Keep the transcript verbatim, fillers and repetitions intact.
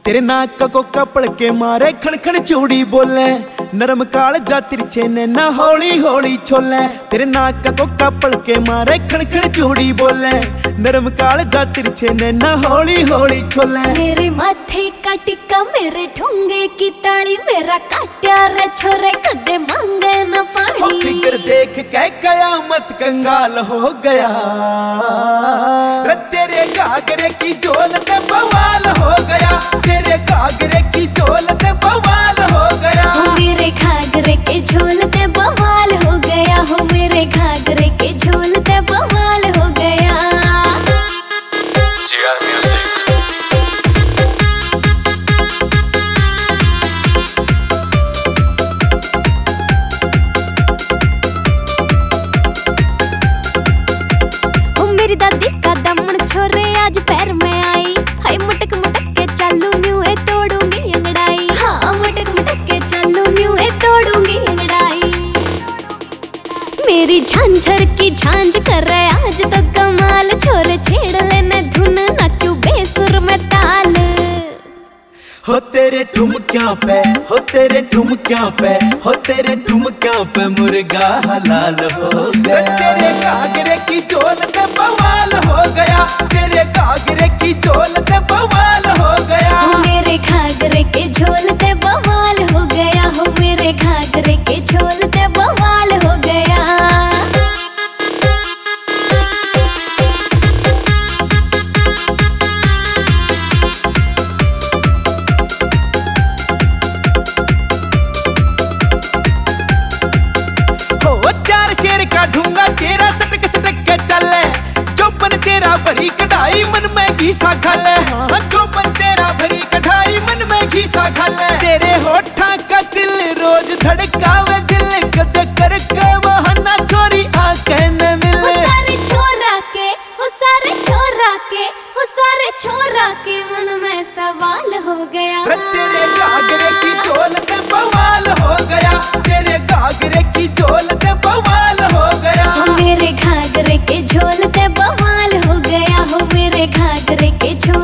तेरे नाक को कपड़ के मारे खणखण चूड़ी बोले, नरम काल जा तिरछे नैना हौली हौली छोले। तेरे नाक को कपड़ के मारे खणखण चूड़ी बोले, नरम काल जा तिरछे नैना हौली हौली छोले। मेरे माथे का टिक्का मेरे ठुंगे की ताली, मेरा काट्या रे छोरे कदे मांगे न पानी। हो फिकर देख के कयामत कंगाल हो गया, रे तेरे घाघरे की झोल पे बवाल हो गया, तेरे घाघरे की झोल पे बवाल हो गया। हो मेरे घाघरे के झोल ते बवाल हो गया, हो मेरे घाघरे के झोल ते बवाल हो गया। जी आर म्यूजिक। ओ मेरी दादी का दमन छोरे आज पैर में आई, हाय मटक मटक के चालू न्यू ए तोड़ूंगी अंगड़ाई। हाँ मटक मटक के चालू न्यू ए तोड़ूंगी अंगड़ाई। मेरी झांझर की झांझ कर रहे आज तो कमाल, छोरे छेड़ लेने धुन नाचू बेसुर में ताल। हो तेरे ठुमक्या पे, हो तेरे ठुमक्या पे, हो तेरे ठुमक्या पे मुर्गा हलाल हो गया। तेरे घाघरे की झोल पे बवाल हो गया, तेरे घाघरे की झोल पे बवाल हो गया। हो मेरे घाघरे के झोल ते बवाल हो गया, हो मेरे घाघरे के झोल ते बवाल हो गया। शेर का ढूंगा तेरा सटक सटक के चले, चौपन तेरा भरी कढ़ाई मन में घीसा खाले। हाँ चौपन तेरा भरी कढ़ाई मन में घीसा खाले। तेरे होठा का दिल रोज धड़कावे दिल, कद कर के बहाना चोरी आके न मिले। वो सारे छोरा के, वो सारे छोरा के, वो सारे छोरा के मन में सवाल हो गया। तेरे घाघरे की झोल पे बवाल हो गया, तेरे घाघरे की झोल पे बवाल हो गया। हो मेरे घाघरे के झोल ते बवाल हो गया, हो मेरे घाघरे के झोल